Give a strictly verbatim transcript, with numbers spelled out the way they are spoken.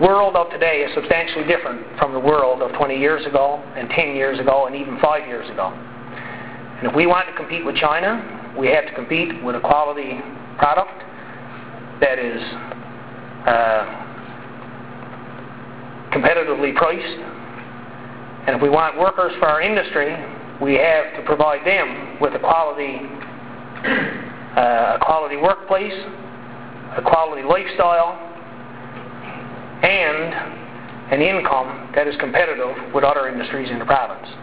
The world of today is substantially different from the world of twenty years ago, and ten years ago, and even five years ago. And if we want to compete with China, we have to compete with a quality product that is uh, competitively priced. And if we want workers for our industry, we have to provide them with a quality, uh, a quality workplace, a quality lifestyle, and an income that is competitive with other industries in the province.